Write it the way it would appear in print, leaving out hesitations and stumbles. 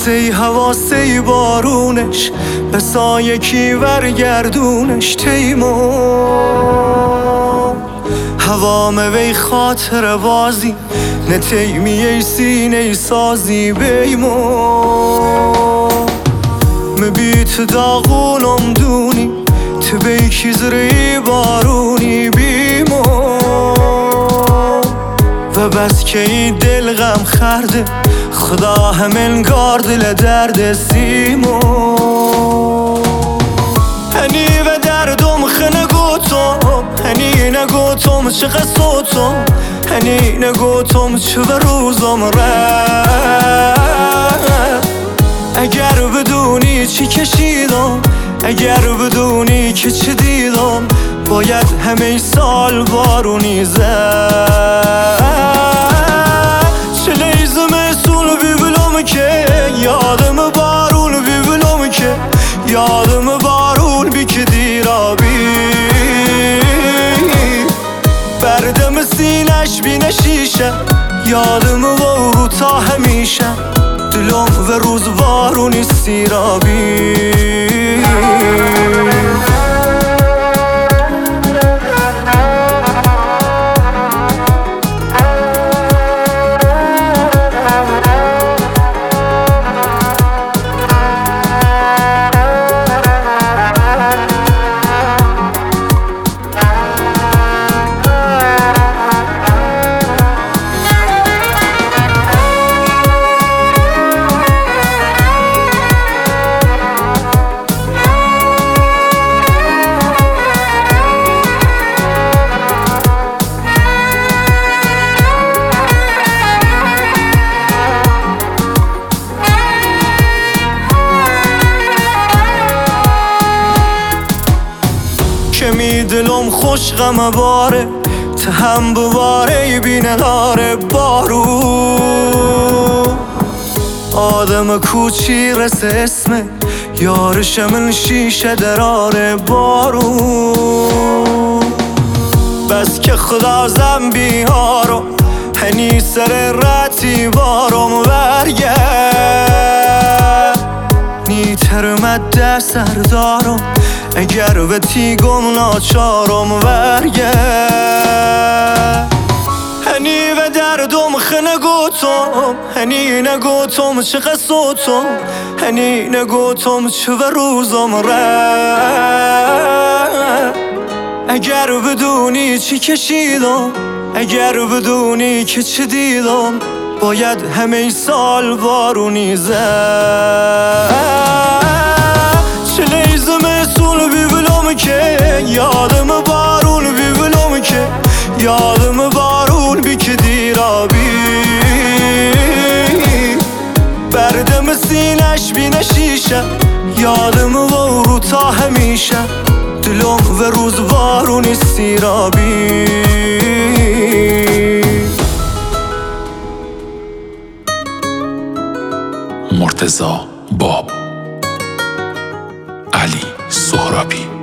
سی هوا سی بارونش به سایه کی ورگردونش تیمو هوام وی خاطر بازی نه تیمیه سینه سازی بیمو مبیت داغونم دونی تو بیکی زری بارونی بیمو و بس که این دل غم خرده خدا همین گار دل درد سیمو هنی و دردم خنه گوتم هنی نگوتم چقدر صوتم هنی نگوتم چه به روزم اگر بدونی چی کشیدم اگر بدونی که چه دیدم باید همه سال بارونی زد چه لیزم سول بیبلم که یادم بارون بیبلم که یادم بارون بی که دیرابی بردم سینش بی نشیشه یادم و تا همیشه دلم و روز بارونی سیرابی که می دلم خوش غم باره تا هم بواره بینه داره بارو آدم کوچی رس اسمه یارش من شیشه دراره بارو بس که خدا زنبی هارو هنی سر راتی بارم ورگه نیتر مده سردارم اگر به تیگم ناچارم ورگه هنی و دردم خنه گوتم هنی نگوتم چقدر صوتم هنی نگوتم چه و روزم اگر بدونی چی کشیدم اگر بدونی که چه دیدم باید همه سال بارونی زد چه لیزم سول بیبلم که یادم بارون بیبلم که یادم بارون بی که دیرابی بردم سینش بی نشیشه یادم و تا همیشه دلم و روز بارونی سیرابی مرتضی باب علی سهرابی